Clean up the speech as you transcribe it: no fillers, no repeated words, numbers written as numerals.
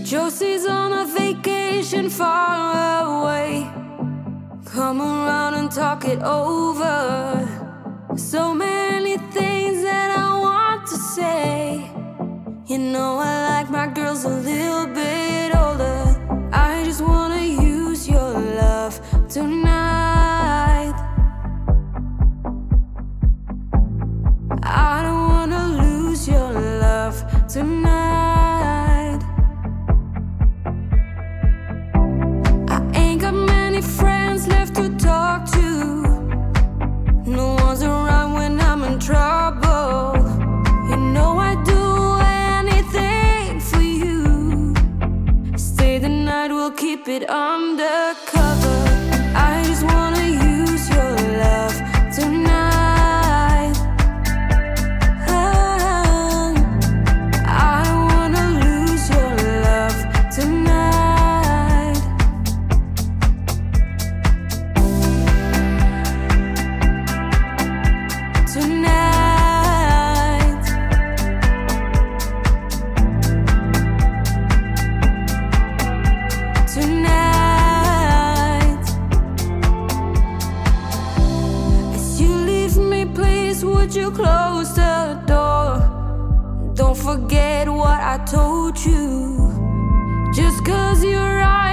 Josie's on a vacation far away. Come around and talk it over. So many things that I want to say. You know I like my girls a little bit older. I just wanna use your love tonight. I don't wanna lose your love tonight. I ain't got many friends left to talk to. No one's around when I'm in trouble. You know I'd do anything for you. Stay the night, we'll keep it undercover. I just wanna use your love tonight. I don't wanna lose your love tonight. Tonight. Tonight. As you leave me, please, would you close the door? Don't forget what I told you. Just 'cause you're right